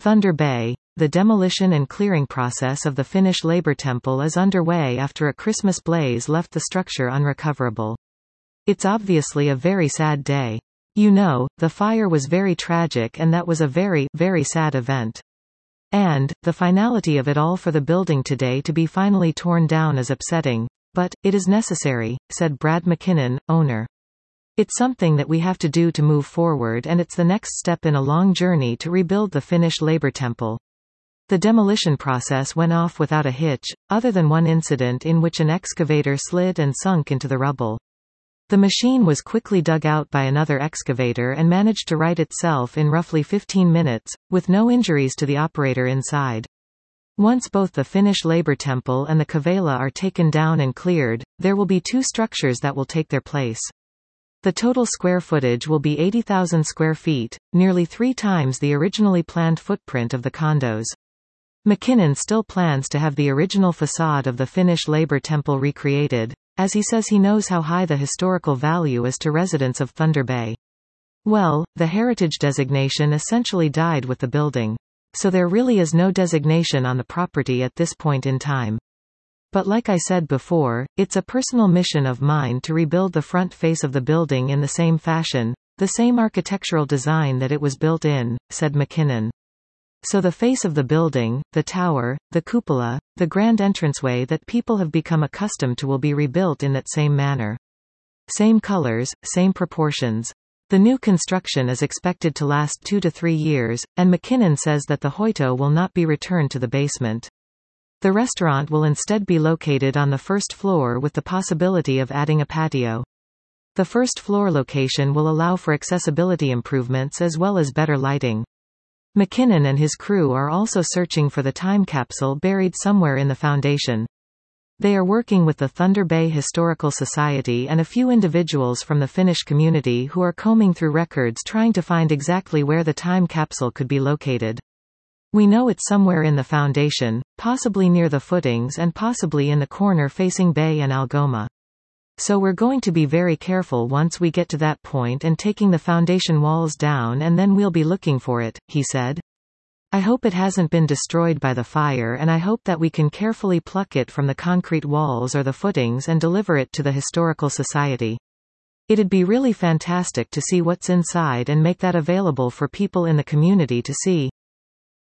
Thunder Bay. The demolition and clearing process of the Finnish Labour Temple is underway after a Christmas blaze left the structure unrecoverable. It's obviously a very sad day. You know, the fire was very tragic and that was a very, very sad event. And, the finality of it all for the building today to be finally torn down is upsetting. But, it is necessary, said Brad McKinnon, owner. It's something that we have to do to move forward, and it's the next step in a long journey to rebuild the Finnish Labour Temple. The demolition process went off without a hitch, other than one incident in which an excavator slid and sunk into the rubble. The machine was quickly dug out by another excavator and managed to right itself in roughly 15 minutes, with no injuries to the operator inside. Once both the Finnish Labour Temple and the Kavela are taken down and cleared, there will be two structures that will take their place. The total square footage will be 80,000 square feet, nearly 3 times the originally planned footprint of the condos. McKinnon still plans to have the original facade of the Finnish Labour Temple recreated, as he says he knows how high the historical value is to residents of Thunder Bay. Well, the heritage designation essentially died with the building. So there really is no designation on the property at this point in time. But like I said before, it's a personal mission of mine to rebuild the front face of the building in the same fashion, the same architectural design that it was built in, said McKinnon. So the face of the building, the tower, the cupola, the grand entranceway that people have become accustomed to will be rebuilt in that same manner. Same colors, same proportions. The new construction is expected to last 2 to 3 years, and McKinnon says that the Hoito will not be returned to the basement. The restaurant will instead be located on the first floor with the possibility of adding a patio. The first floor location will allow for accessibility improvements as well as better lighting. McKinnon and his crew are also searching for the time capsule buried somewhere in the foundation. They are working with the Thunder Bay Historical Society and a few individuals from the Finnish community who are combing through records trying to find exactly where the time capsule could be located. We know it's somewhere in the foundation, possibly near the footings and possibly in the corner facing Bay and Algoma. So we're going to be very careful once we get to that point and taking the foundation walls down, and then we'll be looking for it, he said. I hope it hasn't been destroyed by the fire, and I hope that we can carefully pluck it from the concrete walls or the footings and deliver it to the Historical Society. It'd be really fantastic to see what's inside and make that available for people in the community to see.